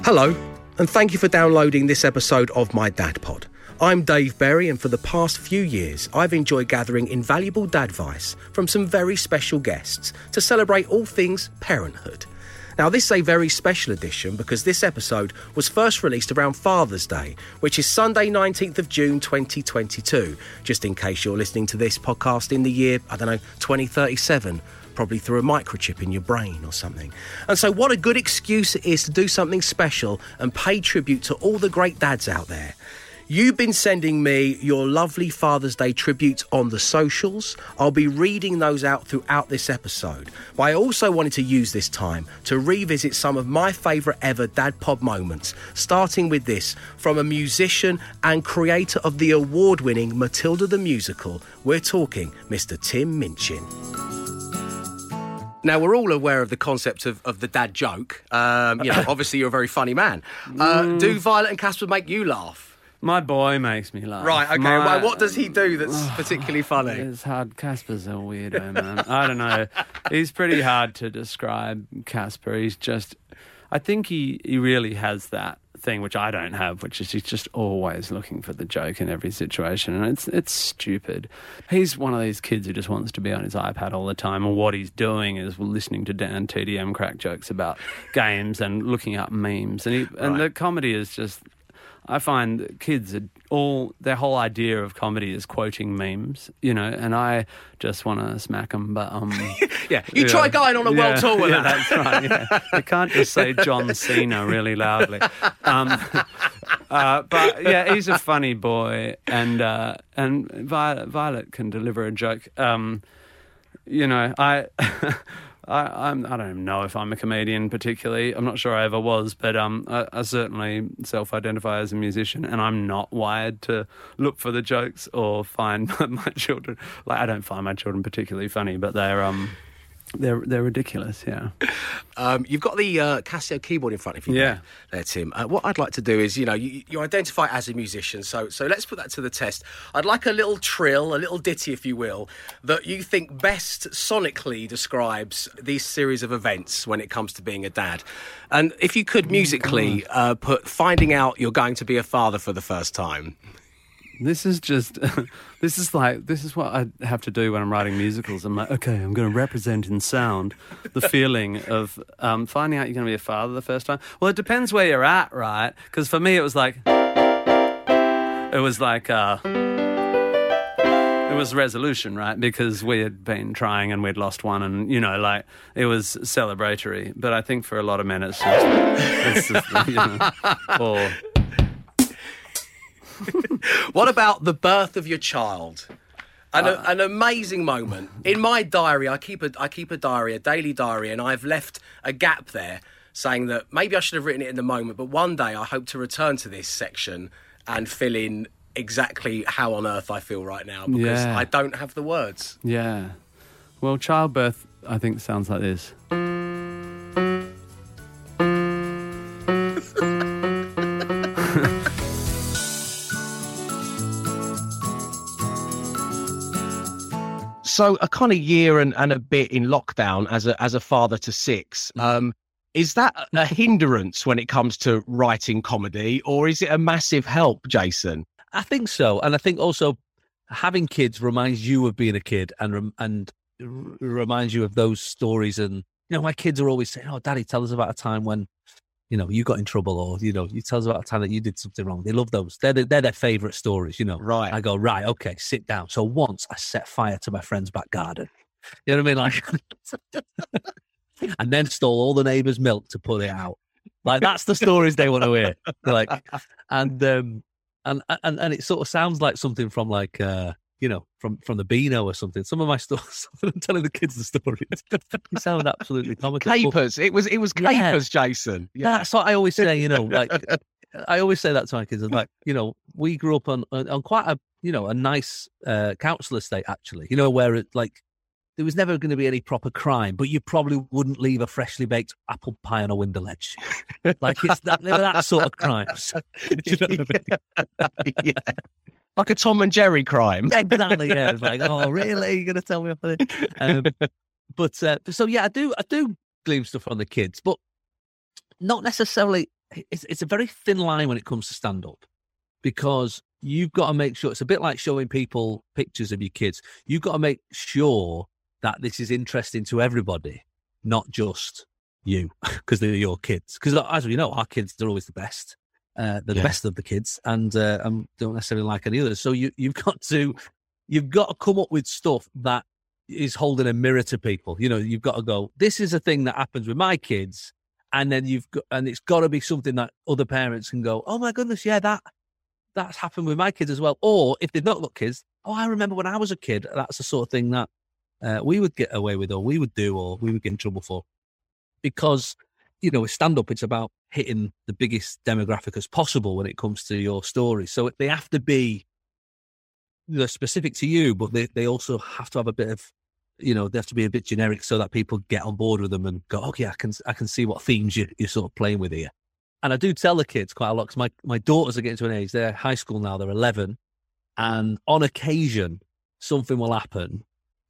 Hello, and thank you for downloading this episode of My Dad Pod. I'm Dave Berry, and for the past few years, I've enjoyed gathering invaluable dadvice from some very special guests to celebrate all things parenthood. Now, this is a very special edition because this episode was first released around Father's Day, which is Sunday 19th of June 2022, just in case you're listening to this podcast in the year, 2037, probably through a microchip in your brain or something. And so what a good excuse it is to do something special and pay tribute to all the great dads out there. You've been sending me your lovely Father's Day tributes on the socials. I'll be reading those out throughout this episode. But I also wanted to use this time to revisit some of my favourite ever Dad Pod moments, starting with this from a musician and creator of the award-winning Matilda the Musical. We're talking Mr. Tim Minchin. Now, we're all aware of the concept of the dad joke. Obviously, you're a very funny man. Do Violet and Casper make you laugh? My boy makes me laugh. Right, okay. Well, what does he do that's particularly funny? It's hard. Casper's a weirdo, man. I don't know. He's pretty hard to describe, Casper. He's just... I think he really has that thing, which I don't have, which is he's just always looking for the joke in every situation, and it's stupid. He's one of these kids who just wants to be on his iPad all the time, and what he's doing is listening to Dan TDM crack jokes about games and looking up memes, and the comedy is just... I find that kids their whole idea of comedy is quoting memes, and I just want to smack them. But try going on a world tour with that. That's right. Yeah. You can't just say John Cena really loudly. But yeah, he's a funny boy, and Violet can deliver a joke. I don't even know if I'm a comedian particularly. I'm not sure I ever was, but I certainly self-identify as a musician, and I'm not wired to look for the jokes or find my children. Like, I don't find my children particularly funny, but they're ridiculous, yeah. You've got the Casio keyboard in front of you there, Tim. What I'd like to do is, you identify as a musician, so let's put that to the test. I'd like a little trill, a little ditty, if you will, that you think best sonically describes these series of events when it comes to being a dad. And if you could musically put finding out you're going to be a father for the first time. This is what I have to do when I'm writing musicals. I'm like, okay, I'm going to represent in sound the feeling of finding out you're going to be a father the first time. Well, it depends where you're at, right? Because for me, it was resolution, right? Because we had been trying and we'd lost one, and it was celebratory. But I think for a lot of men, it's just or. What about the birth of your child? An amazing moment. In my diary, I keep a diary, a daily diary, and I've left a gap there saying that maybe I should have written it in the moment, but one day I hope to return to this section and fill in exactly how on earth I feel right now, because I don't have the words. Yeah. Well, childbirth, I think, sounds like this. So a kind of year and a bit in lockdown as a father to six. Is that a hindrance when it comes to writing comedy, or is it a massive help, Jason? I think so. And I think also having kids reminds you of being a kid and reminds you of those stories. And, my kids are always saying, oh, Daddy, tell us about a time when, you got in trouble, or, you tell us about a time that you did something wrong. They love those. They're their favourite stories, Right. I go, right, okay, sit down. So once I set fire to my friend's back garden. You know what I mean? Like, and then stole all the neighbours' milk to put it out. Like, that's the stories they want to hear. They're like, and it sort of sounds like something from like, from the Beano or something. Some of my stories, I'm telling the kids the stories. They sound absolutely comical. Capers. It was capers, Jason. Yeah. That's what I always say, like, I always say that to my kids. I'm like, we grew up on quite a nice council estate, actually, where it, like, there was never going to be any proper crime, but you probably wouldn't leave a freshly baked apple pie on a window ledge. Like, it's that sort of crimes. Do you know what I mean? Yeah. Like a Tom and Jerry crime. Exactly, yeah. It's like, oh, really? You're going to tell me off of it? So, yeah, I do glean stuff on the kids, but not necessarily it's a very thin line when it comes to stand-up, because you've got to make sure, it's a bit like showing people pictures of your kids. You've got to make sure that this is interesting to everybody, not just you, because they're your kids. Because as we know, our kids are always the best. They're the best of the kids, and don't necessarily like any others. So you've got to come up with stuff that is holding a mirror to people. You know, you've got to go, this is a thing that happens with my kids, and then it's got to be something that other parents can go, oh my goodness, yeah, that's happened with my kids as well. Or if they've not got kids, oh, I remember when I was a kid, that's the sort of thing that we would get away with, or we would do, or we would get in trouble for. Because, you know, with stand-up, it's about hitting the biggest demographic as possible when it comes to your story. So they have to be, they're specific to you, but they also have to have a bit of, you know, they have to be a bit generic so that people get on board with them and go, okay, I can see what themes you're sort of playing with here. And I do tell the kids quite a lot, because my daughters are getting to an age, they're high school now, they're 11, and on occasion, something will happen.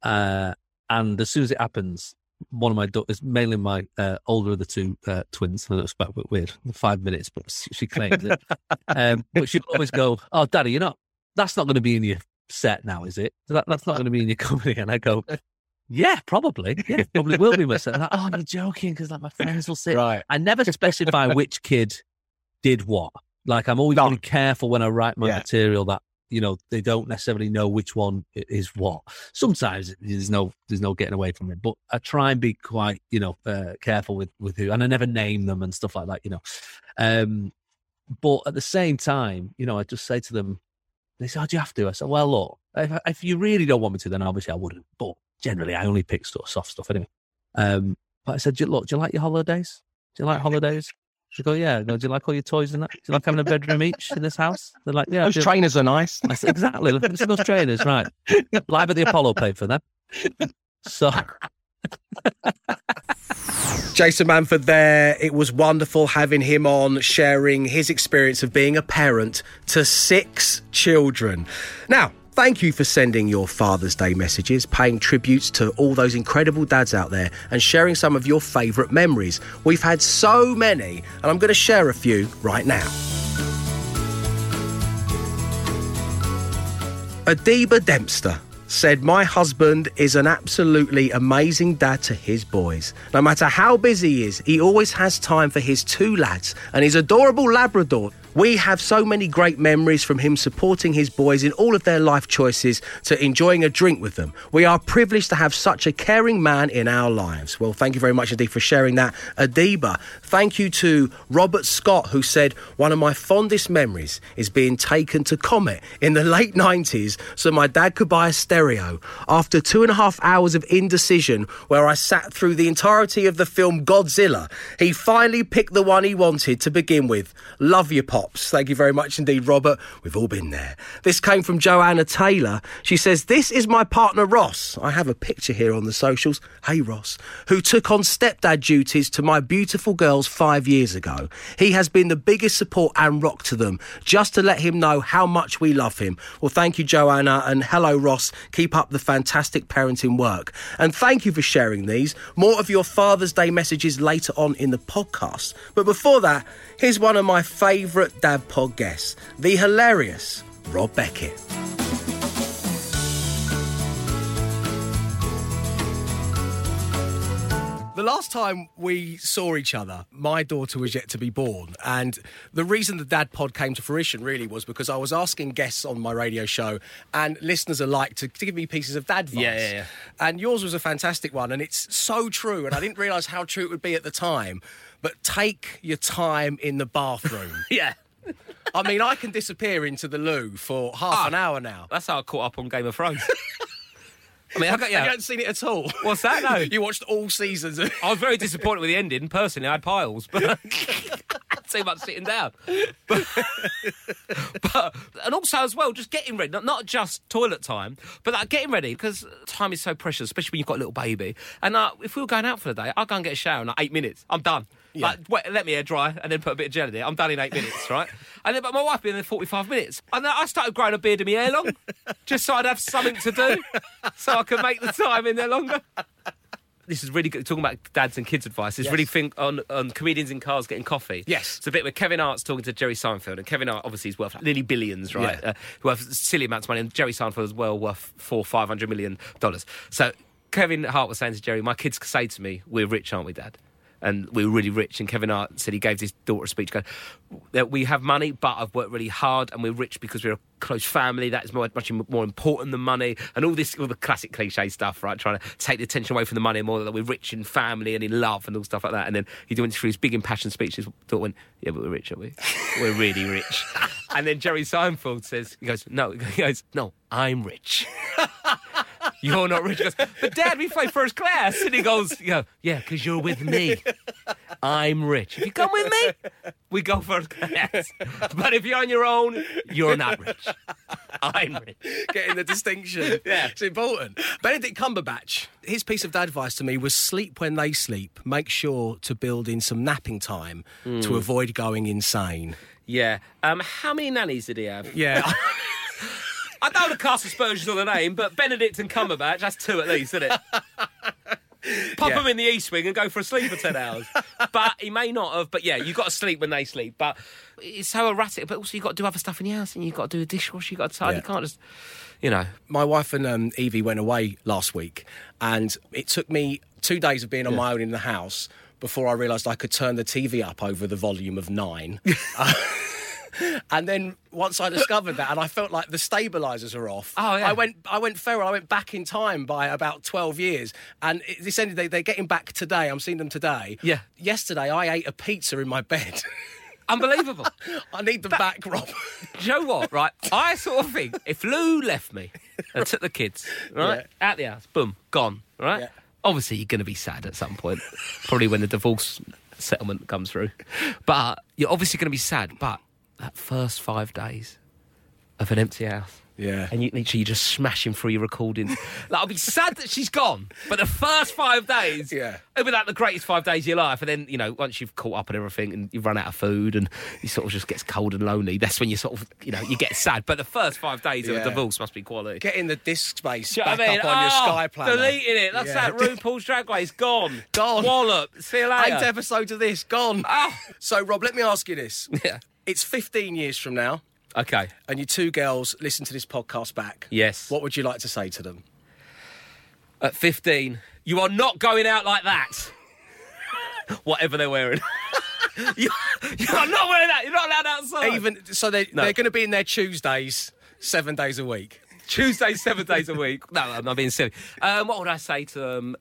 And as soon as it happens, one of my daughters, mainly my older of the two twins, and it's a bit weird, 5 minutes, but she claims it. But she'll always go, oh, Daddy, that's not going to be in your set now, is it? That's not going to be in your company. And I go, yeah, probably. Yeah, probably will be my set. Like, oh, you're joking, because like my friends will sit. Right. I never specify which kid did what. Like, I'm always really careful when I write my material that, you know, they don't necessarily know which one is what. Sometimes there's no getting away from it, but I try and be quite, you know, careful with who, and I never name them and stuff like that, you know. But at the same time, you know, I just say to them, they say, oh, do you have to? I said, well, look, if you really don't want me to, then obviously I wouldn't. But generally, I only pick sort of soft stuff anyway. But I said, look, do you like your holidays? Do you like holidays? They go, yeah. No, do you like all your toys and that? Do you like having a bedroom each in this house? They're like, yeah. Those trainers are nice. I said, exactly. Look at those trainers, right. Live at the Apollo paid for them. So... Jason Manford there. It was wonderful having him on, sharing his experience of being a parent to 6 children. Now, thank you for sending your Father's Day messages, paying tributes to all those incredible dads out there and sharing some of your favourite memories. We've had so many, and I'm going to share a few right now. Adiba Dempster said, my husband is an absolutely amazing dad to his boys. No matter how busy he is, he always has time for his 2 lads and his adorable Labrador. We have so many great memories from him supporting his boys in all of their life choices to enjoying a drink with them. We are privileged to have such a caring man in our lives. Well, thank you very much indeed for sharing that, Adiba. Thank you to Robert Scott, who said, one of my fondest memories is being taken to Comet in the late 90s so my dad could buy a stereo. After 2.5 hours of indecision, where I sat through the entirety of the film Godzilla, he finally picked the one he wanted to begin with. Love you, Pop. Thank you very much indeed, Robert. We've all been there. This came from Joanna Taylor. She says, this is my partner, Ross. I have a picture here on the socials. Hey, Ross. Who took on stepdad duties to my beautiful girls 5 years ago. He has been the biggest support and rock to them, just to let him know how much we love him. Well, thank you, Joanna. And hello, Ross. Keep up the fantastic parenting work. And thank you for sharing these. More of your Father's Day messages later on in the podcast. But before that, here's one of my favourite Dad Pod guests, the hilarious Rob Beckett. The last time we saw each other, my daughter was yet to be born. And the reason the Dad Pod came to fruition really was because I was asking guests on my radio show and listeners alike to give me pieces of dad advice. Yeah. And yours was a fantastic one. And it's so true. And I didn't realise how true it would be at the time. But take your time in the bathroom. Yeah. I mean, I can disappear into the loo for half an hour now. That's how I caught up on Game of Thrones. I mean, you haven't seen it at all. What's that, though? You watched all seasons. I was very disappointed with the ending. Personally, I had piles, but too much sitting down. But and also as well, just getting ready, not just toilet time, but like getting ready, because time is so precious, especially when you've got a little baby. And if we were going out for the day, I'd go and get a shower in like 8 minutes. I'm done. Yeah. Like, let me air dry and then put a bit of gel in it. I'm done in 8 minutes, right? And then, but my wife been in 45 minutes. And then I started growing a beard in my hair long, just so I'd have something to do, so I could make the time in there longer. this is really good. Talking about dads and kids advice. It's really thing on comedians in cars getting coffee. Yes. It's a bit where Kevin Hart's talking to Jerry Seinfeld, and Kevin Hart obviously is worth nearly billions, right? Yeah. Worth silly amounts of money, and Jerry Seinfeld is well worth $500 million. So Kevin Hart was saying to Jerry, "My kids say to me, we're rich, aren't we, Dad? And we were really rich." And Kevin Hart said he gave his daughter a speech going, that we have money, but I've worked really hard, and we're rich because we're a close family. That is much more important than money. And all the classic cliche stuff, right? Trying to take the attention away from the money, more that we're rich in family and in love and all stuff like that. And then he went through his big impassioned speech. His daughter went, "Yeah, but we're rich, aren't we? We're really rich." And then Jerry Seinfeld says, he goes, "No, I'm rich." "You're not rich." He goes, "But Dad, we fly first class." And he goes, "Yeah, because you're with me. I'm rich. If you come with me, we go first class. But if you're on your own, you're not rich. I'm rich." Getting the distinction. Yeah. It's important. Benedict Cumberbatch, his piece of dad advice to me was sleep when they sleep. Make sure to build in some napping time to avoid going insane. Yeah. How many nannies did he have? Yeah. I don't want to cast aspersions on the name, but Benedict and Cumberbatch, that's 2 at least, isn't it? Pop them in the East Wing and go for a sleep for 10 hours. But he may not have. But yeah, you've got to sleep when they sleep. But it's so erratic. But also you've got to do other stuff in your house, and you've got to do a dishwasher, you've got to tidy. You can't just, My wife and Evie went away last week, and it took me 2 days of being on my own in the house before I realised I could turn the TV up over the volume of 9. And then once I discovered that, and I felt like the stabilisers are off, I went feral. I went back in time by about 12 years. And this ended, they're getting back today. I'm seeing them today. Yeah. Yesterday, I ate a pizza in my bed. Unbelievable. I need them back, Rob. Do you know what, right? I sort of think if Lou left me and took the kids, right, out the house, boom, gone, right? Yeah. Obviously, you're going to be sad at some point, probably when the divorce settlement comes through. But you're obviously going to be sad, but that first 5 days of an empty house. Yeah. And you're just smashing through your recordings. Like, I'll be sad that she's gone, but the first 5 days, it'll be like the greatest 5 days of your life. And then, once you've caught up and everything and you've run out of food and you sort of just gets cold and lonely, that's when you sort of, you get sad. But the first 5 days of a divorce must be quality. Getting the disc space Do you know back up on your Sky Planner. Deleting it. That's that RuPaul's Drag Race. Gone. Gone. Wallop. See you later. 8 episodes of this. Gone. Oh. So, Rob, let me ask you this. Yeah. It's 15 years from now. Okay. And your 2 girls listen to this podcast back. Yes. What would you like to say to them? At 15, you are not going out like that. Whatever they're wearing. You're not wearing that. You're not allowed outside. They're going to be in their Tuesdays 7 days a week. Tuesdays, 7 days a week. No, I'm not being silly. What would I say to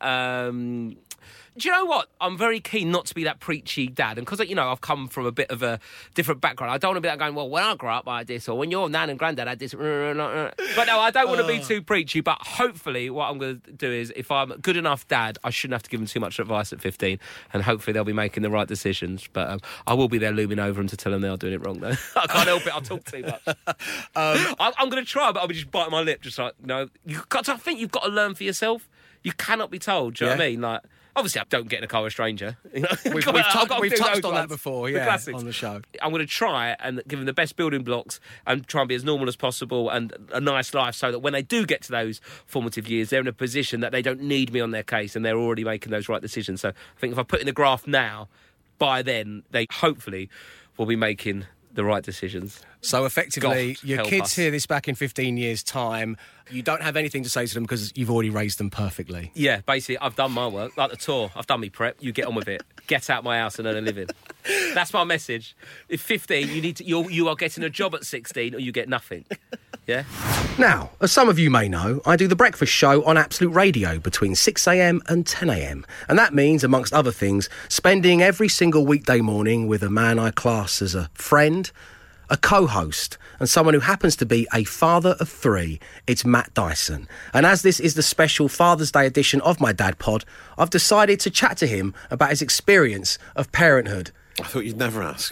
them? Do you know what? I'm very keen not to be that preachy dad. And because, I've come from a bit of a different background, I don't want to be that going, well, when I grow up I had this, or when your nan and granddad had this. But no, I don't want to be too preachy. But hopefully what I'm going to do is, if I'm a good enough dad, I shouldn't have to give them too much advice at 15. And hopefully they'll be making the right decisions. But I will be there looming over them to tell them they are doing it wrong, though. I can't help it. I'll talk too much. I'm going to try, but I'll be just biting my lip, just like, I think you've got to learn for yourself. You cannot be told, do you know what I mean? Like, obviously, I don't get in a car with a stranger. We've touched on that before, on the show. I'm going to try and give them the best building blocks and try and be as normal as possible and a nice life so that when they do get to those formative years, they're in a position that they don't need me on their case and they're already making those right decisions. So I think if I put in the graph now, by then, they hopefully will be making the right decisions. So effectively, God, your help kids us. hear this back in 15 years' time. You don't have anything to say to them because you've already raised them perfectly. Yeah, basically, I've done my work. Like the tour, I've done my prep. You get on with it. Get out my house and earn a living. That's my message. At 15, you are getting a job at 16 or you get nothing. Yeah? Now, as some of you may know, I do the breakfast show on Absolute Radio between 6 a.m. and 10 a.m. And that means, amongst other things, spending every single weekday morning with a man I class as a friend, a co-host, and someone who happens to be a father of 3. It's Matt Dyson. And as this is the special Father's Day edition of my Dad Pod, I've decided to chat to him about his experience of parenthood. I thought you'd never ask.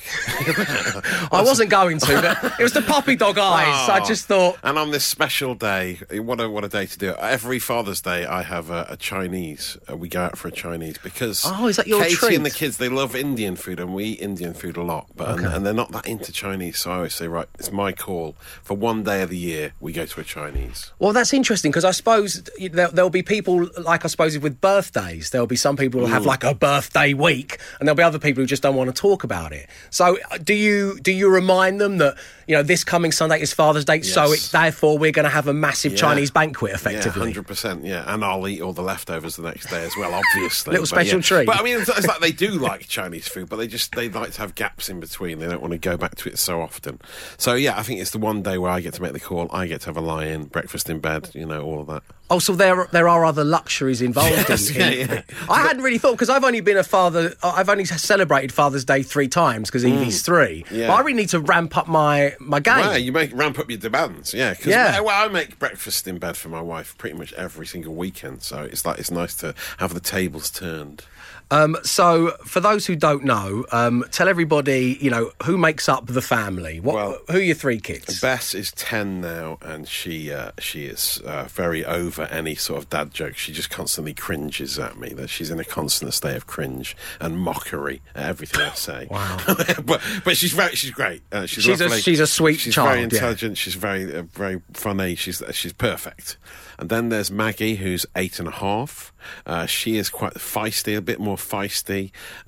I wasn't going to, but it was the puppy dog eyes. I just thought... And on this special day, what a day to do it. Every Father's Day, I have a Chinese. We go out for a Chinese because... Oh, is that your Katie treat? and the kids, they love Indian food, and we eat Indian food a lot. But and they're not that into Chinese, so I always say, right, it's my call. For one day of the year, we go to a Chinese. Well, that's interesting, because I suppose there'll be people, like I suppose with birthdays, there'll be some people who have like a birthday week, and there'll be other people who just don't want to talk about it. So do you remind them that, this coming Sunday is Father's Day, so therefore we're going to have a massive Chinese banquet, effectively? Yeah, 100%, yeah. And I'll eat all the leftovers the next day as well, obviously. Little special treat. But I mean, it's like they do like Chinese food, but they like to have gaps in between. They don't want to go back to it so often. So, yeah, I think it's the one day where I get to make the call. I get to have a lie-in, breakfast in bed, all of that. Oh, so there are other luxuries involved. I hadn't really thought, because I've only been a father. I've only celebrated Father's Day 3 times because Evie's 3. Yeah. But I really need to ramp up my game. Well, you ramp up your demands, Well, I make breakfast in bed for my wife pretty much every single weekend, so it's nice to have the tables turned. So, for those who don't know, tell everybody, who makes up the family. Who are your 3 kids? Bess is 10 now, and she is very over any sort of dad joke. She just constantly cringes at me. That she's in a constant state of cringe and mockery at everything I say. Wow! but she's great. She's a sweet she's child. Very intelligent. Yeah. She's very funny. She's perfect. And then there's Maggie, who's 8.5. She is quite feisty, a bit more feisty,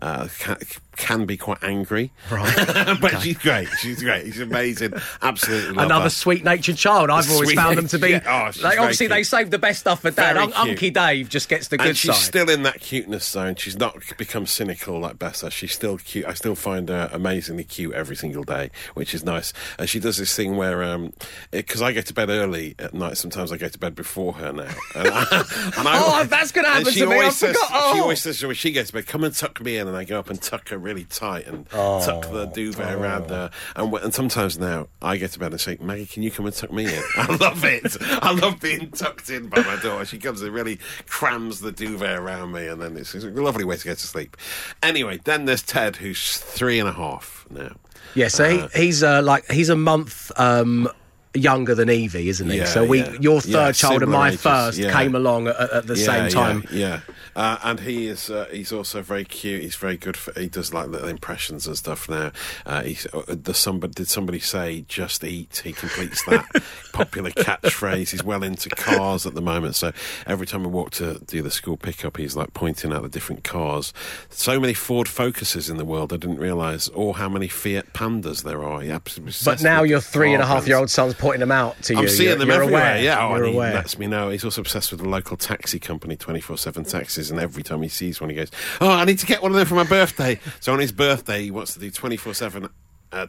can be quite angry. Right. But she's great. She's amazing. Absolutely love Another her. sweet-natured child. I've always found them to be... obviously, they save the best stuff for Dad. Unky Dave just gets the good side. And she's still in that cuteness zone. She's not become cynical like Bessa. She's still cute. I still find her amazingly cute every single day, which is nice. And she does this thing where... Because I go to bed early at night, sometimes I go to bed before her now. That's going to happen to me. I forgot. She always says when she gets to bed, come and tuck me in, and I go up and tuck her really tight and tuck the duvet around her. And sometimes now I get to bed and say, Maggie, can you come and tuck me in? I love it. I love being tucked in by my daughter. She comes and really crams the duvet around me, and then it's a lovely way to go to sleep. Anyway, then there's Ted, who's 3.5 now. Yeah, so he's a month younger than Evie, isn't he? So your third child and my first came along at the same time. Yeah. And he's also very cute. He's very good. He does like little impressions and stuff now. Did somebody say "just eat"? He completes that popular catchphrase. He's well into cars at the moment. So every time we walk to do the school pickup, he's like pointing out the different cars. So many Ford Focuses in the world. I didn't realise, or how many Fiat Pandas there are. He absolutely. But now your 3.5-year-old son's pointing them out to you. I'm seeing them everywhere. Aware. Yeah, and he aware. lets me know. He's also obsessed with the local taxi company, 24/7 Taxis, and every time he sees one, he goes, "Oh, I need to get one of them for my birthday." So on his birthday, he wants to do 24/7. A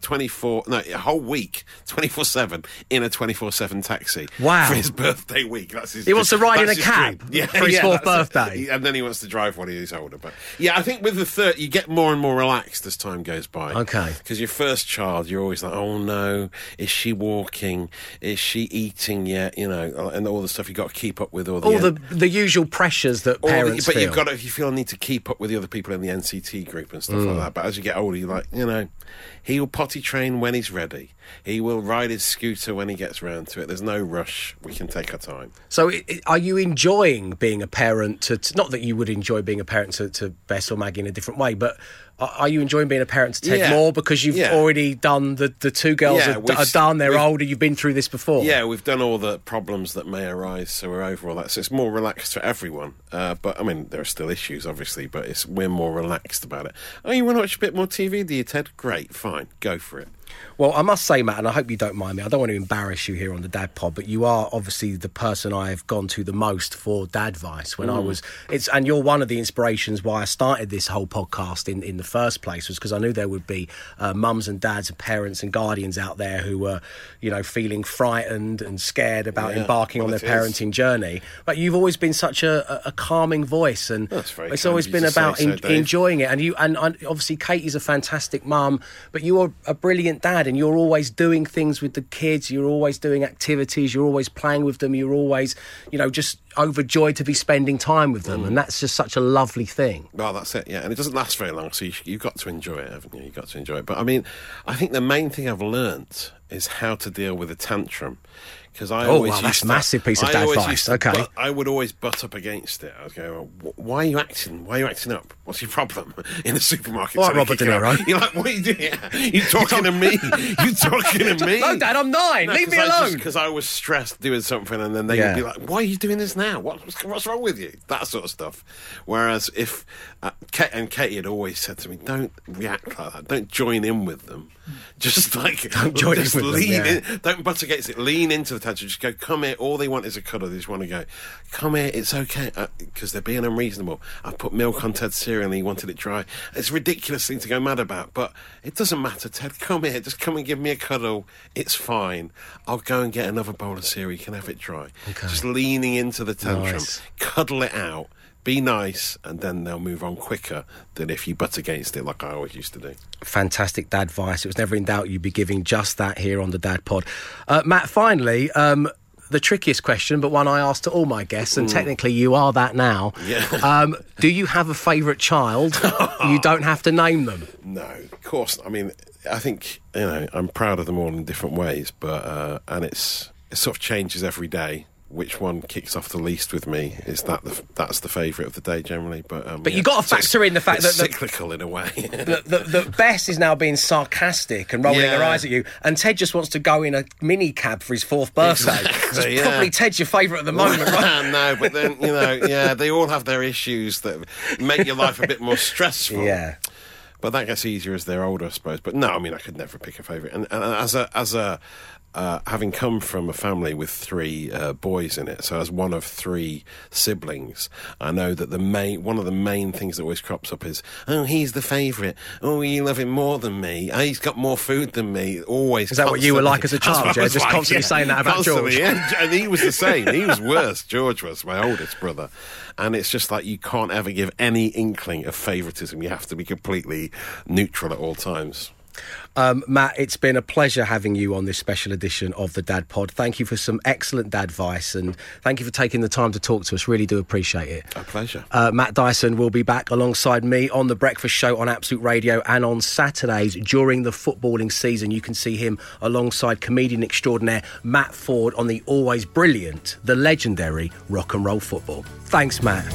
whole week, 24/7 in a 24/7 taxi. Wow! For his birthday week, that's his. He wants to ride in a cab for his 4th birthday, and then he wants to drive when he's older. But yeah, I think with the third, you get more and more relaxed as time goes by. Okay. Because your first child, you're always like, "Oh no, is she walking? Is she eating yet?" And all the stuff you got to keep up with, all the usual pressures that parents feel. But you feel a need to keep up with the other people in the NCT group and stuff like that. But as you get older, you're like, he will potty train when he's ready. He will ride his scooter when he gets round to it. There's no rush. We can take our time. So are you enjoying being a parent to not that you would enjoy being a parent to Bess or Maggie in a different way, but are you enjoying being a parent to Ted more because you've already done the 2 girls are done, they're older, you've been through this before? Yeah, we've done all the problems that may arise, so we're over all that. So it's more relaxed for everyone. But, I mean, there are still issues, obviously, but we're more relaxed about it. Oh, you want to watch a bit more TV, do you, Ted? Great, fine, go for it. Well, I must say, Matt, and I hope you don't mind me, I don't want to embarrass you here on the Dad Pod, but you are obviously the person I've gone to the most for Dadvice when I was... And you're one of the inspirations why I started this whole podcast in the first place, was because I knew there would be mums and dads and parents and guardians out there who were, feeling frightened and scared about embarking on their parenting journey. But you've always been such a calming voice, and it's always been about enjoying it. And obviously Katie's a fantastic mum, but you are a brilliant dad, and you're always doing things with the kids, you're always doing activities, you're always playing with them, you're always, overjoyed to be spending time with them, and that's just such a lovely thing. Well, that's it, yeah. And it doesn't last very long, so you've got to enjoy it, haven't you? You've got to enjoy it. But, I mean, I think the main thing I've learnt is how to deal with a tantrum. Because that's a massive piece of dad advice. Okay. I would always butt up against it. I would go, why are you acting? Why are you acting up? What's your problem in the supermarket? All right, Robert De Niro. You're like, what are you doing? You talking to me? You talking to me? No, Dad, I'm 9. Leave me alone. Because I was stressed doing something, and then they'd be like, why are you doing this now? What's wrong with you? That sort of stuff. Whereas if Katie had always said to me, don't react like that. Don't join in with them. Just don't join in with lean them. in. Don't butt against it. Lean into the tantrum. Just go, come here. All they want is a cuddle. They just want to go, come here. It's okay. Because they're being unreasonable. I put milk on Ted's cereal and he wanted it dry. It's a ridiculous thing to go mad about. But it doesn't matter, Ted. Come here. Just come and give me a cuddle. It's fine. I'll go and get another bowl of cereal. You can have it dry. Okay. Just leaning into the tantrum. Nice. Cuddle it out. Be nice, and then they'll move on quicker than if you butt against it like I always used to do. Fantastic dad advice. It was never in doubt you'd be giving just that here on the Dad Pod. Matt, finally, the trickiest question, but one I asked to all my guests, and technically you are that now. Yeah. Do you have a favourite child? You don't have to name them. No, of course. I mean, I think, I'm proud of them all in different ways, but and it sort of changes every day. Which one kicks off the least with me? That's the favourite of the day generally, but you got to factor in the fact that cyclical in a way. that Bess is now being sarcastic and rolling her eyes at you, and Ted just wants to go in a mini cab for his 4th birthday. Exactly, Probably Ted's your favourite at the moment, right? No, but then they all have their issues that make your life a bit more stressful. Yeah. But that gets easier as they're older, I suppose. But no, I mean, I could never pick a favourite. And as a having come from a family with 3 boys in it, so as one of 3 siblings, I know that one of the main things that always crops up is, oh, he's the favourite. Oh, you love him more than me. Oh, he's got more food than me. Always. Is that what you were like as a child? Yeah, just constantly saying that about George. Yeah. And he was the same. He was worse. George was my oldest brother. And it's just like you can't ever give any inkling of favouritism. You have to be completely neutral at all times. Matt, it's been a pleasure having you on this special edition of the Dad Pod. Thank you for some excellent dad advice, and thank you for taking the time to talk to us. Really do appreciate it. A pleasure. Matt Dyson will be back alongside me on The Breakfast Show on Absolute Radio, and on Saturdays during the footballing season you can see him alongside comedian extraordinaire Matt Ford on the always brilliant, the legendary Rock and Roll Football. Thanks, Matt.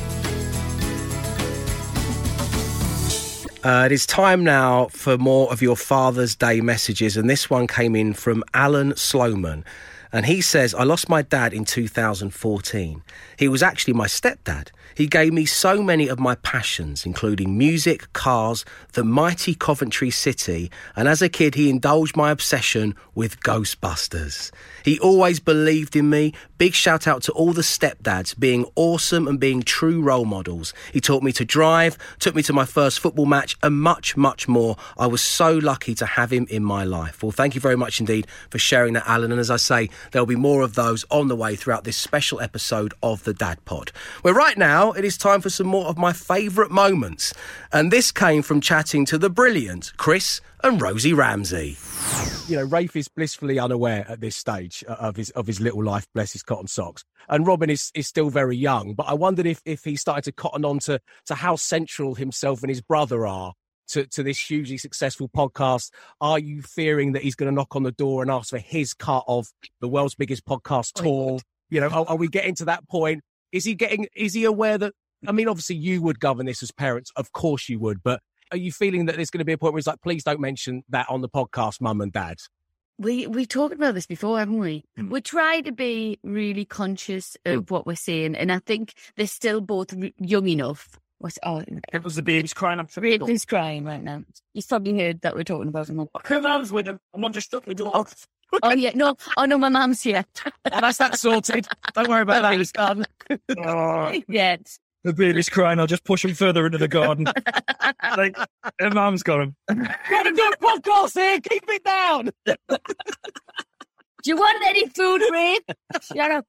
It is time now for more of your Father's Day messages, and this one came in from Alan Sloman. And he says, I lost my dad in 2014. He was actually my stepdad. He gave me so many of my passions, including music, cars, the mighty Coventry City, and as a kid he indulged my obsession with Ghostbusters. He always believed in me. Big shout out to all the stepdads being awesome and being true role models. He taught me to drive, took me to my first football match, and much, much more. I was so lucky to have him in my life. Well, thank you very much indeed for sharing that, Alan. And as I say, there'll be more of those on the way throughout this special episode of the Dad Pod. Where right now it is time for some more of my favourite moments. And this came from chatting to the brilliant Chris and Rosie Ramsey. You know, Rafe is blissfully unaware at this stage of his little life, bless his cotton socks. And Robin is still very young, but I wondered if he started to cotton on to how central himself and his brother are to this hugely successful podcast. Are you fearing that he's going to knock on the door and ask for his cut of the world's biggest podcast tour? You know, are we getting to that point? Is he aware that, I mean, obviously you would govern this as parents, of course you would, but are you feeling that there's going to be a point where it's like, please don't mention that on the podcast, Mum and Dad? We've talked about this before, haven't we? We try to be really conscious of what we're saying, and I think they're still both young enough. It was the baby's crying. I'm sorry. Baby's crying right now. You've probably heard that we're talking about him. Her mum's with him. I'm understood with dog. Oh yeah, no, my mum's here. That's that sorted. Don't worry about that. Yeah. The baby's crying. I'll just push him further into the garden. Like, her mum's got him. Got a good podcast here. Keep it down. Do you want any food, Ray? Shut up.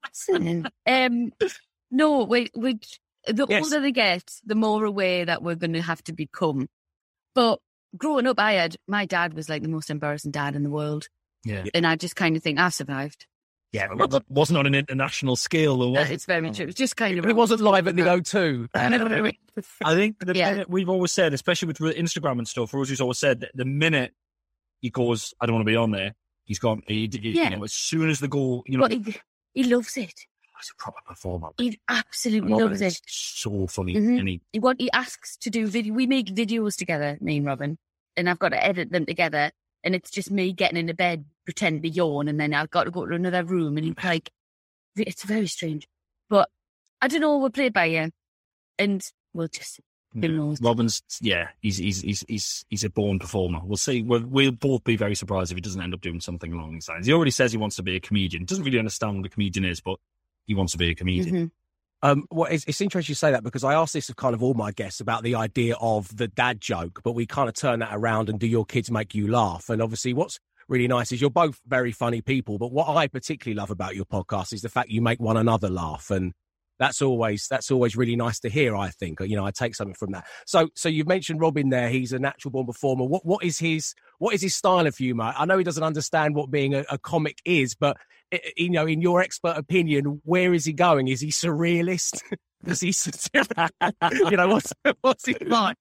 No, the older they get, the more aware that we're going to have to become. But growing up, my dad was like the most embarrassing dad in the world. Yeah. And I just kind of think, I survived. Yeah, but that wasn't on an international scale, though. Was it? It's very true. It's just kind of. It wasn't live at the O2. I think the minute we've always said, especially with Instagram and stuff, Rosie's always said that the minute he goes, I don't want to be on there, he's gone. You know, as soon as the goal, you know. But he loves it. He's a proper performer. He absolutely Robin loves is it. so funny. Mhm. And He asks to do video. We make videos together, me and Robin, and I've got to edit them together. And it's just me getting into bed, pretend to yawn, and then I've got to go to another room. And he's like, it's very strange. But I don't know, we'll play it by ear. And we'll just, who knows? Robin's, he's a born performer. We'll see. We'll both be very surprised if he doesn't end up doing something along these lines. He already says he wants to be a comedian. Doesn't really understand what a comedian is, but he wants to be a comedian. Mhm. Well, it's interesting you say that because I asked this of kind of all my guests about the idea of the dad joke, but we kind of turn that around and do your kids make you laugh? And obviously what's really nice is you're both very funny people, but what I particularly love about your podcast is the fact you make one another laugh. And that's always really nice to hear, I think. You know, I take something from that. So you've mentioned Robin there. He's a natural born performer. What is his style of humour? I know he doesn't understand what being a comic is, but you know, in your expert opinion, where is he going? Is he surrealist? Is he, you know, what's he like?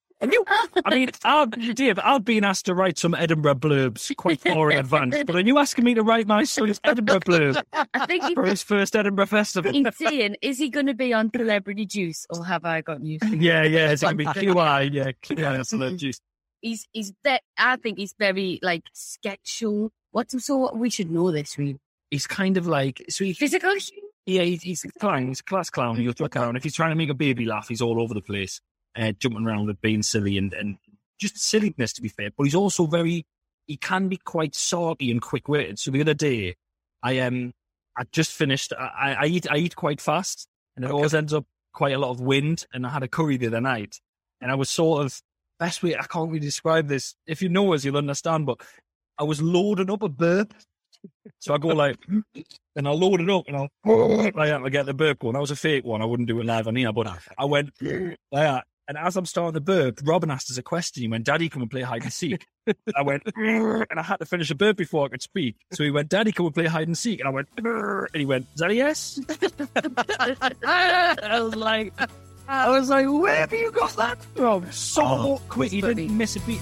Dave, I've been asked to write some Edinburgh blurbs quite far in advance, but are you asking me to write my son's Edinburgh blurb I think for his first Edinburgh festival? he's saying, is he going to be on Celebrity Juice or have I got news? Yeah, it's going to be QI, QI Celebrity Juice. I think he's very like sketch show. We should know this, really. He's kind of like, Physical? yeah, he's a clown. He's a class clown. He'll throw a clown. If he's trying to make a baby laugh, he's all over the place, jumping around and being silly and just silliness, to be fair. But he's also he can be quite salty and quick-witted. So the other day, I just finished, I eat quite fast, and it always ends up quite a lot of wind, and I had a curry the other night, and I was sort of, best way, I can't really describe this. If you know us, you'll understand, but I was loading up a burp. So I go like, and I'll load it up and I'll get the burp going. That was a fake one. I wouldn't do it live on here, but I went like that. And as I'm starting the burp, Robin asked us a question. He went, Daddy, come and play hide and seek. I went, and I had to finish a burp before I could speak. So he went, Daddy, come and play hide and seek. And I went, and he went, is that a yes? I was like, where have you got that from? So quick, he didn't miss a beat.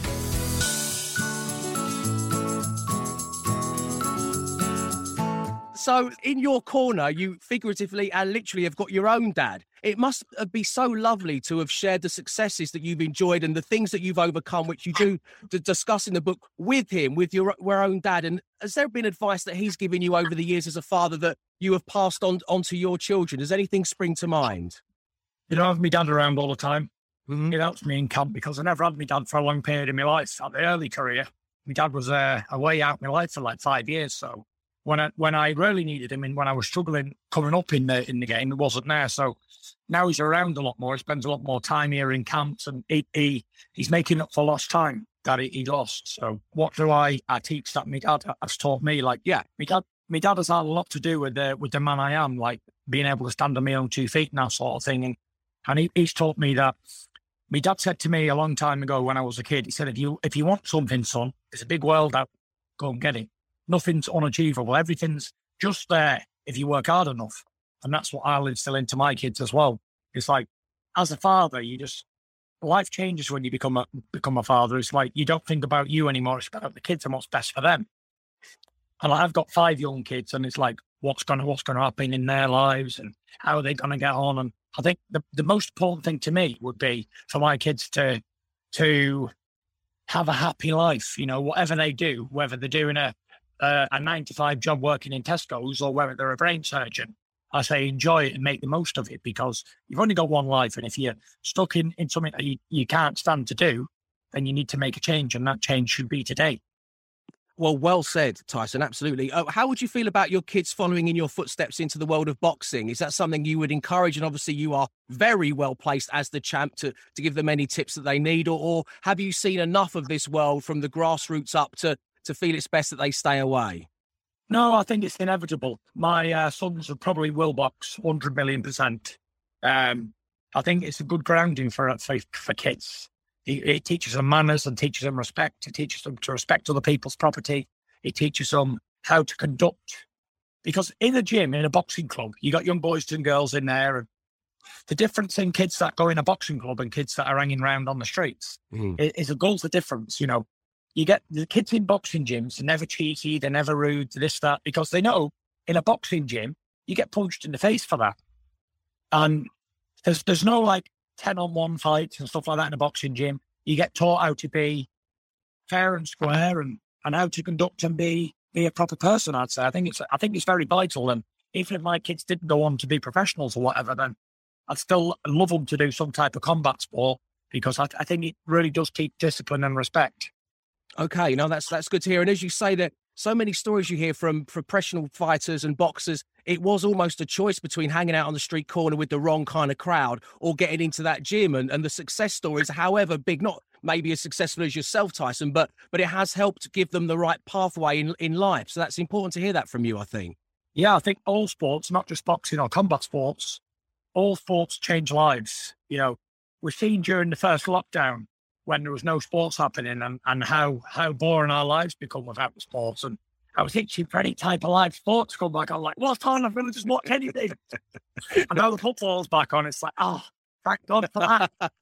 So in your corner, you figuratively and literally have got your own dad. It must be so lovely to have shared the successes that you've enjoyed and the things that you've overcome, which you do to discuss in the book with him, with your own dad. And has there been advice that he's given you over the years as a father that you have passed on to your children? Does anything spring to mind? You know, I have my dad around all the time. Mm-hmm. It helps me in camp because I never had my dad for a long period in my life. At the early career, my dad was away out of my life for like 5 years. So when I really needed him and when I was struggling coming up in the game, he wasn't there. So now he's around a lot more. He spends a lot more time here in camps, and he's making up for lost time that he lost. So what do I teach that my dad has taught me? Like, yeah, my dad has had a lot to do with the man I am, like being able to stand on my own 2 feet and that sort of thing. And he's taught me that. My dad said to me a long time ago when I was a kid, he said, if you want something, son, there's a big world out, go and get it. Nothing's unachievable. Everything's just there if you work hard enough. And that's what I'll instill into my kids as well. It's like, as a father, life changes when you become a father. It's like, you don't think about you anymore. It's about the kids and what's best for them. And I've got 5 young kids, and it's like, what's going to happen in their lives and how are they going to get on? And I think the most important thing to me would be for my kids to have a happy life, you know, whatever they do, whether they're doing a 9-to-5 job working in Tesco's or whether they're a brain surgeon. I say enjoy it and make the most of it, because you've only got one life. And if you're stuck in something that you can't stand to do, then you need to make a change, and that change should be today. Well said, Tyson. Absolutely. How would you feel about your kids following in your footsteps into the world of boxing? Is that something you would encourage? And obviously you are very well placed as the champ to give them any tips that they need, or have you seen enough of this world from the grassroots up to feel it's best that they stay away? No, I think it's inevitable. My sons probably will box 100 million %. I think it's a good grounding for kids. It teaches them manners and teaches them respect. It teaches them to respect other people's property. It teaches them how to conduct Because in a gym, in a boxing club, you got young boys and girls in there. And the difference in kids that go in a boxing club and kids that are hanging around on the streets is a gulf of difference. You know, you get the kids in boxing gyms, they're never cheeky, they're never rude, this, that, because they know in a boxing gym, you get punched in the face for that. And there's no like 10-on-1 fights and stuff like that in a boxing gym. You get taught how to be fair and square and how to conduct and be a proper person, I'd say. I think it's very vital. And even if my kids didn't go on to be professionals or whatever, then I'd still love them to do some type of combat sport, because I think it really does keep discipline and respect. Okay, no, that's good to hear. And as you say, that so many stories you hear from professional fighters and boxers, it was almost a choice between hanging out on the street corner with the wrong kind of crowd or getting into that gym. And the success stories, however big, not maybe as successful as yourself, Tyson, but it has helped give them the right pathway in life. So that's important to hear that from you, I think. Yeah, I think all sports, not just boxing or combat sports, all sports change lives. You know, we've seen during the first lockdown when there was no sports happening and how boring our lives become without the sports. And I was itching for any type of live sports to come back. I'm like, what's on? I'm going to just watch anything. And now the football's back on. It's like, oh, thank God for that.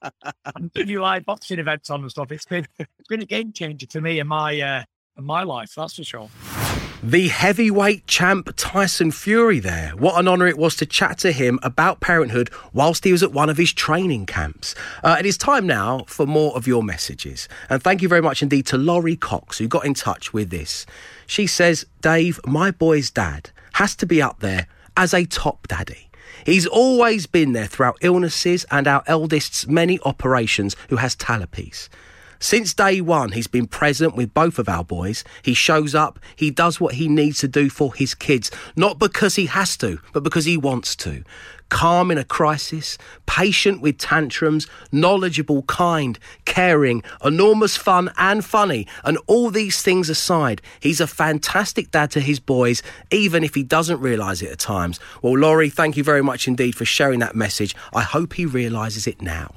And new live boxing events on and stuff. It's been a game changer to me in my life, that's for sure. The heavyweight champ Tyson Fury there. What an honour it was to chat to him about parenthood whilst he was at one of his training camps. It is time now for more of your messages. And thank you very much indeed to Laurie Cox, who got in touch with this. She says, Dave, my boy's dad has to be up there as a top daddy. He's always been there throughout illnesses and our eldest's many operations, who has talipes. Since day one, he's been present with both of our boys. He shows up, he does what he needs to do for his kids, not because he has to, but because he wants to. Calm in a crisis, patient with tantrums, knowledgeable, kind, caring, enormous fun and funny. And all these things aside, he's a fantastic dad to his boys, even if he doesn't realise it at times. Well, Laurie, thank you very much indeed for sharing that message. I hope he realises it now.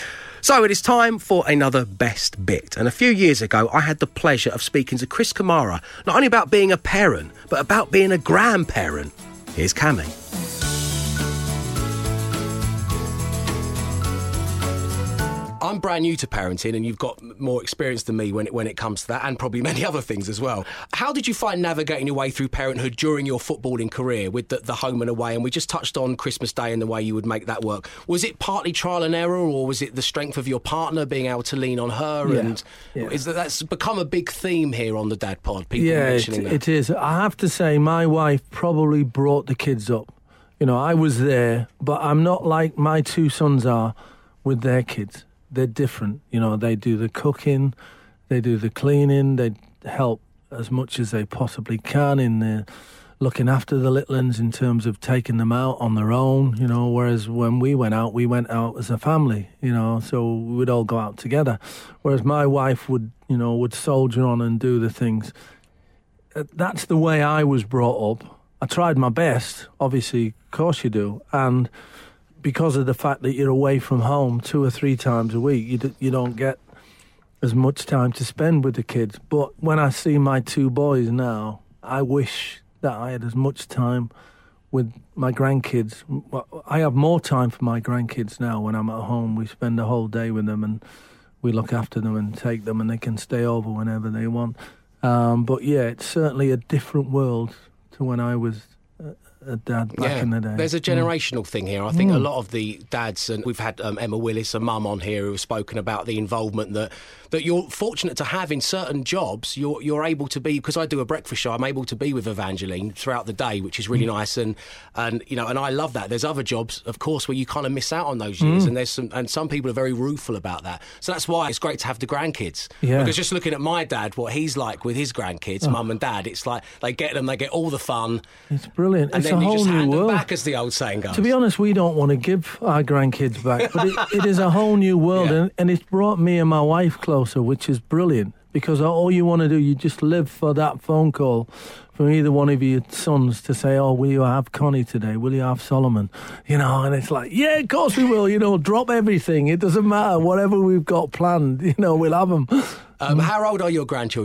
So it is time for another best bit. And a few years ago, I had the pleasure of speaking to Chris Kamara, not only about being a parent, but about being a grandparent. Here's Cammy. I'm brand new to parenting, and you've got more experience than me when it comes to that, and probably many other things as well. How did you find navigating your way through parenthood during your footballing career with the home and away? And we just touched on Christmas Day and the way you would make that work. Was it partly trial and error, or was it the strength of your partner, being able to lean on her? Yeah, that's become a big theme here on the Dad Pod, people mentioning that. It is. I have to say, my wife probably brought the kids up. You know, I was there, but I'm not like my two sons are with their kids. They're different. You know, they do the cooking, they do the cleaning, they help as much as they possibly can in the looking after the little ones in terms of taking them out on their own, you know, whereas when we went out as a family, you know, so we would all go out together. Whereas my wife would soldier on and do the things. That's the way I was brought up. I tried my best, obviously, of course you do, and because of the fact that you're away from home 2 or 3 times a week, you don't get as much time to spend with the kids. But when I see my 2 boys now, I wish that I had as much time with my grandkids. I have more time for my grandkids now when I'm at home. We spend the whole day with them and we look after them and take them, and they can stay over whenever they want. But yeah, it's certainly a different world to when I was a dad back in the day. There's a generational thing here. I think a lot of the dads, and we've had Emma Willis, a mum on here, who has spoken about the involvement that you're fortunate to have in certain jobs. You're able to be, because I do a breakfast show, I'm able to be with Evangeline throughout the day, which is really nice, and you know, and I love that. There's other jobs, of course, where you kind of miss out on those years, and some people are very rueful about that. So that's why it's great to have the grandkids. Yeah. Because just looking at my dad, what he's like with his grandkids, mum and dad, it's like they get all the fun. It's brilliant. And it's then a you whole just hand new them world. back, as the old saying goes. To be honest, we don't want to give our grandkids back, but it is a whole new world, and it's brought me and my wife closer, which is brilliant, because all you want to do, you just live for that phone call from either one of your sons to say, oh, will you have Connie today? Will you have Solomon? You know, and it's like, yeah, of course we will, you know, drop everything. It doesn't matter, whatever we've got planned, you know, we'll have them. How old are your grandchildren?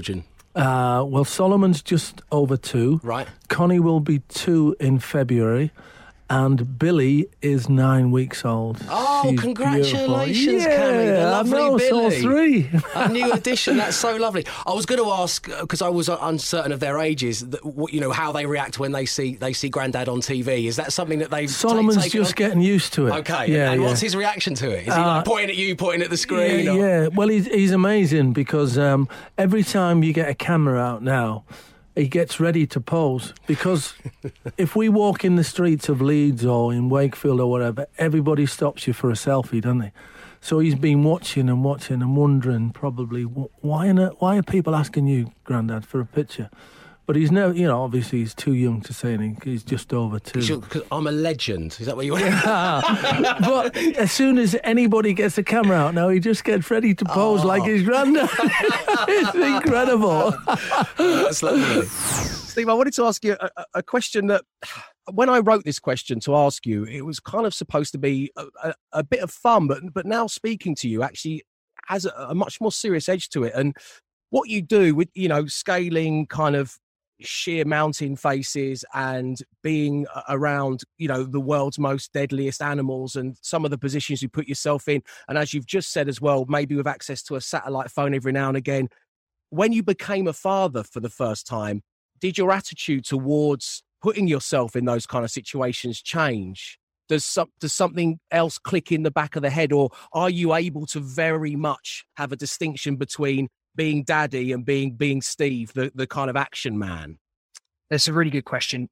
Well, Solomon's just over 2. Right. Connie will be 2 in February. And Billy is 9 weeks old. Oh, She's congratulations, beautiful. Cammy, the lovely I know, Billy. So 3. A new addition. That's so lovely. I was going to ask, because I was uncertain of their ages, how they react when they see Grandad on TV. Is that something that they've Solomon's taken just on? getting used to it. Okay. Yeah, and yeah. what's his reaction to it? Is he like pointing at you, pointing at the screen? Yeah, or? yeah. Well, he's amazing because every time you get a camera out now, he gets ready to pose, because if we walk in the streets of Leeds or in Wakefield or whatever, everybody stops you for a selfie, doesn't they? So he's been watching and wondering probably why are people asking you, Grandad, for a picture? But he's no, obviously he's too young to say anything. He's just over 2. Because I'm a legend. Is that what you want? But as soon as anybody gets a camera out now, he just gets ready to pose like his granddad. It's incredible. That's lovely. Steve, I wanted to ask you a question that, when I wrote this question to ask you, it was kind of supposed to be a bit of fun, but now speaking to you actually has a much more serious edge to it. And what you do with, scaling kind of sheer mountain faces and being around, the world's most deadliest animals and some of the positions you put yourself in. And as you've just said as well, maybe with access to a satellite phone every now and again, when you became a father for the first time, did your attitude towards putting yourself in those kind of situations change? Does something else click in the back of the head, or are you able to very much have a distinction between being daddy and being Steve, the kind of action man? That's a really good question.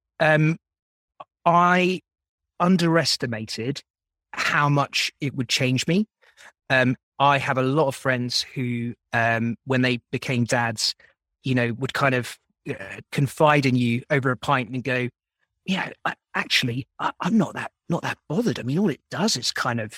I underestimated how much it would change me. I have a lot of friends who, when they became dads, would kind of confide in you over a pint and go, "Yeah, I'm not that bothered. I mean, all it does is kind of,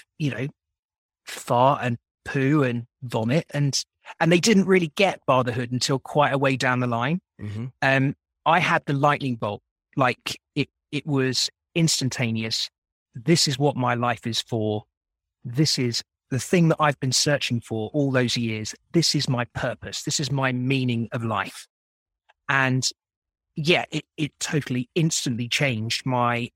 fart and poo and vomit," and they didn't really get fatherhood until quite a way down the line. Mm-hmm. I had the lightning bolt, like it was instantaneous. This is what my life is for. This is the thing that I've been searching for all those years. This is my purpose. This is my meaning of life. And yeah, it totally instantly changed my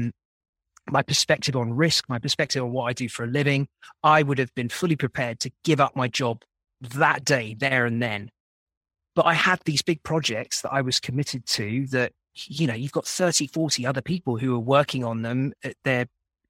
my perspective on risk, my perspective on what I do for a living. I would have been fully prepared to give up my job that day, there and then. But I had these big projects that I was committed to that, you've got 30, 40 other people who are working on them. They're,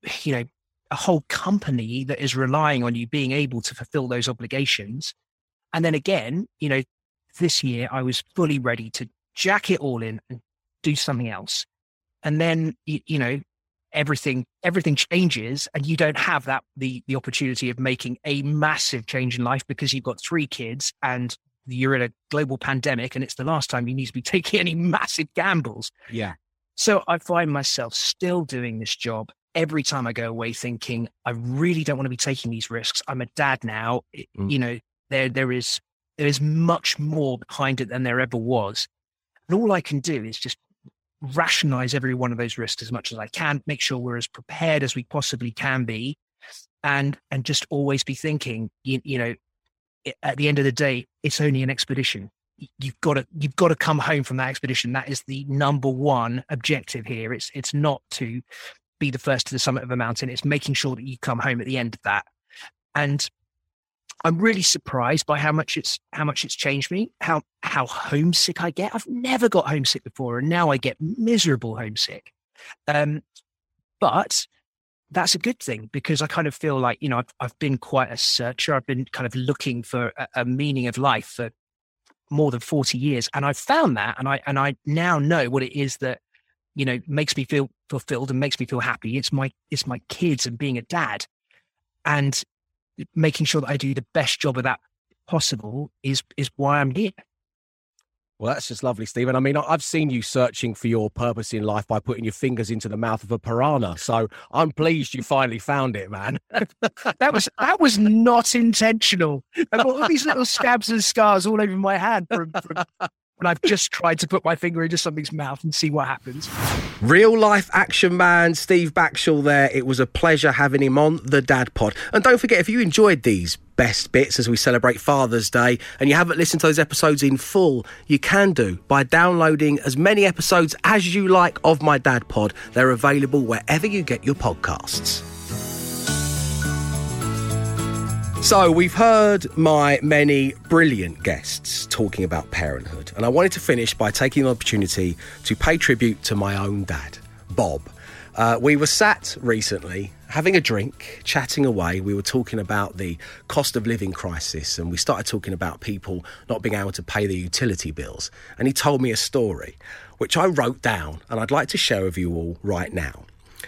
a whole company that is relying on you being able to fulfill those obligations. And then again, this year I was fully ready to jack it all in and do something else. And then, everything changes, and you don't have the opportunity of making a massive change in life because you've got 3 kids and you're in a global pandemic, and it's the last time you need to be taking any massive gambles. Yeah. So I find myself still doing this job every time I go away thinking, I really don't want to be taking these risks. I'm a dad now. There is much more behind it than there ever was. And all I can do is just rationalize every one of those risks as much as I can, make sure we're as prepared as we possibly can be, and just always be thinking, at the end of the day, it's only an expedition. You've got to come home from that expedition. That is the number one objective here. It's not to be the first to the summit of a mountain. It's making sure that you come home at the end of that. And I'm really surprised by how much it's changed me, how homesick I get. I've never got homesick before, and now I get miserable homesick. But that's a good thing, because I kind of feel like, I've been quite a searcher. I've been kind of looking for a meaning of life for more than 40 years. And I've found that, and I now know what it is that, makes me feel fulfilled and makes me feel happy. It's my kids and being a dad, and making sure that I do the best job of that possible is why I'm here. Well, that's just lovely, Stephen. I mean, I've seen you searching for your purpose in life by putting your fingers into the mouth of a piranha. So I'm pleased you finally found it, man. That was not intentional. I've got all these little scabs and scars all over my hand from when I've just tried to put my finger into something's mouth and see what happens. Real life action man Steve Backshall there. It was a pleasure having him on the Dad Pod. And don't forget, if you enjoyed these best bits as we celebrate Father's Day, and you haven't listened to those episodes in full, you can do by downloading as many episodes as you like of My Dad Pod. They're available wherever you get your podcasts. So we've heard my many brilliant guests talking about parenthood, and I wanted to finish by taking the opportunity to pay tribute to my own dad, Bob. We were sat recently having a drink, chatting away. We were talking about the cost of living crisis, and we started talking about people not being able to pay their utility bills. And he told me a story, which I wrote down, and I'd like to share with you all right now.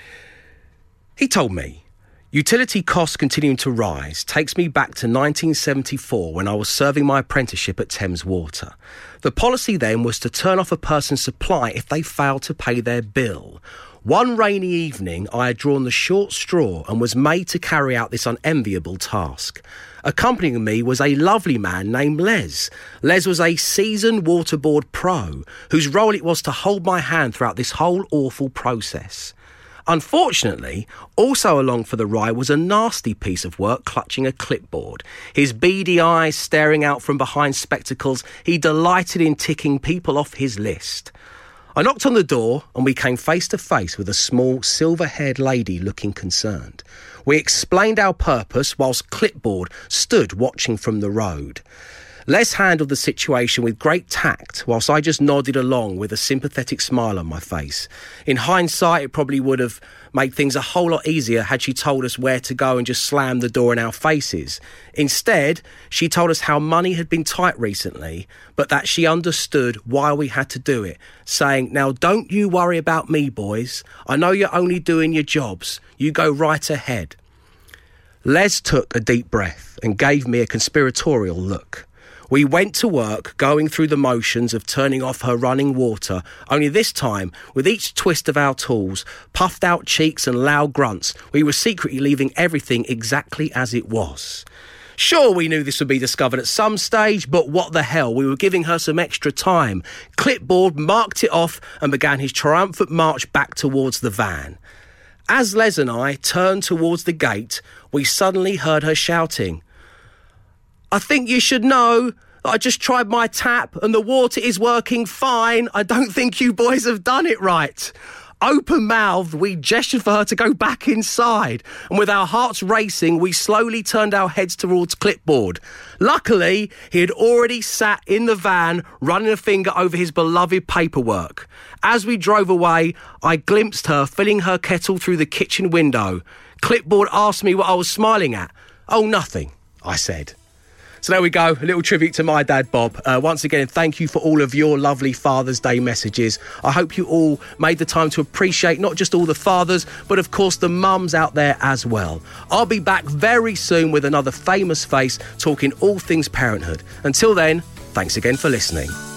He told me, utility costs continuing to rise takes me back to 1974 when I was serving my apprenticeship at Thames Water. The policy then was to turn off a person's supply if they failed to pay their bill. One rainy evening, I had drawn the short straw and was made to carry out this unenviable task. Accompanying me was a lovely man named Les. Les was a seasoned waterboard pro, whose role it was to hold my hand throughout this whole awful process. Unfortunately, also along for the ride was a nasty piece of work clutching a clipboard. His beady eyes staring out from behind spectacles, he delighted in ticking people off his list. I knocked on the door and we came face to face with a small silver-haired lady looking concerned. We explained our purpose whilst Clipboard stood watching from the road. Les handled the situation with great tact, whilst I just nodded along with a sympathetic smile on my face. In hindsight, it probably would have made things a whole lot easier had she told us where to go and just slammed the door in our faces. Instead, she told us how money had been tight recently, but that she understood why we had to do it, saying, "Now don't you worry about me, boys. I know you're only doing your jobs. You go right ahead." Les took a deep breath and gave me a conspiratorial look. We went to work, going through the motions of turning off her running water, only this time, with each twist of our tools, puffed out cheeks and loud grunts, we were secretly leaving everything exactly as it was. Sure, we knew this would be discovered at some stage, but what the hell, we were giving her some extra time. Clipboard marked it off and began his triumphant march back towards the van. As Les and I turned towards the gate, we suddenly heard her shouting, "I think you should know that I just tried my tap and the water is working fine. I don't think you boys have done it right." Open-mouthed, we gestured for her to go back inside, and with our hearts racing, we slowly turned our heads towards Clipboard. Luckily, he had already sat in the van, running a finger over his beloved paperwork. As we drove away, I glimpsed her filling her kettle through the kitchen window. Clipboard asked me what I was smiling at. "Oh, nothing," I said. So there we go, a little tribute to my dad, Bob. Once again, thank you for all of your lovely Father's Day messages. I hope you all made the time to appreciate not just all the fathers, but of course the mums out there as well. I'll be back very soon with another famous face talking all things parenthood. Until then, thanks again for listening.